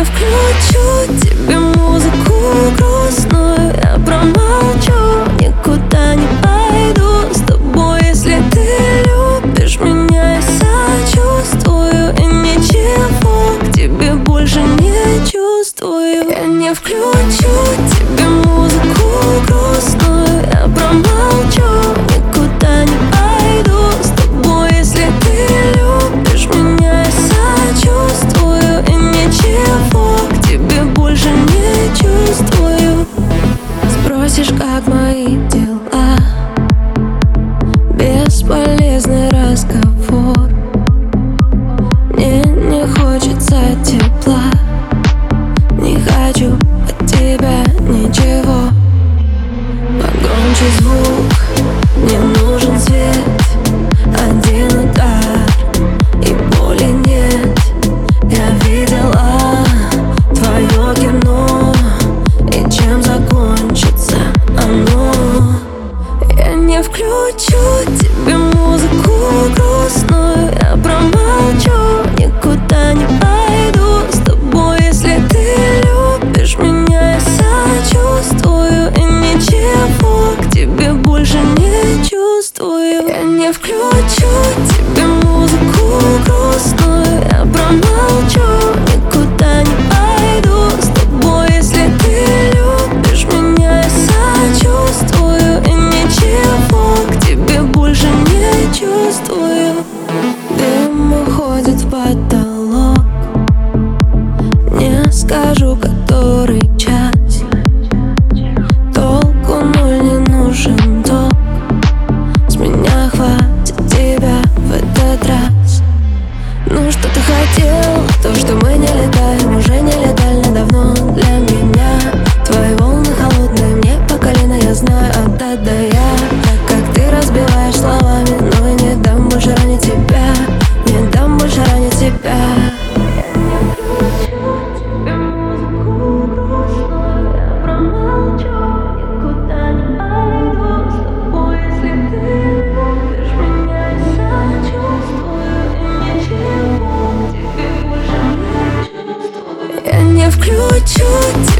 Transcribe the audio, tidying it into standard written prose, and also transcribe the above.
не включу тебе музыку грустную, я промолчу, никуда не пойду с тобой. Если ты любишь меня, я сочувствую, и ничего к тебе больше не чувствую. Я не включу тебе музыку грустную, я промолчу, никуда не пойду с тобой. Если ты любишь меня, я сочувствую, и ничего к тебе больше не чувствую. Спросишь, как мои дела? Бесполезный разговор. Мне не хочется тепла, не хочу от тебя ничего. Погромче звук, мне нужен свет, один удар и боли нет. Я видела твое кино, и чем закончится оно. Я не включу тебе музыку грустную, я промолчу, никуда не пойду с тобой. Если ты любишь меня, я сочувствую, и ничего к тебе больше не чувствую. Я не включу тебе музыку грустную, я промолчу, никуда не пойду с тобой. Если ты любишь меня, я сочувствую, и ничего к тебе больше не чувствую. Дым уходит в потолок, не скажу, который час. Толку ноль, не нужен ток, с меня хватит тебя в этот раз. Ну что ты хотел? То, что мы не летаем, уже не летали давно для меня. Твои волны холодные, мне по колено, я знаю от А до Я. Как ты разбиваешь словами, но я не дам больше ранить тебя, не дам больше ранить тебя. Я не включу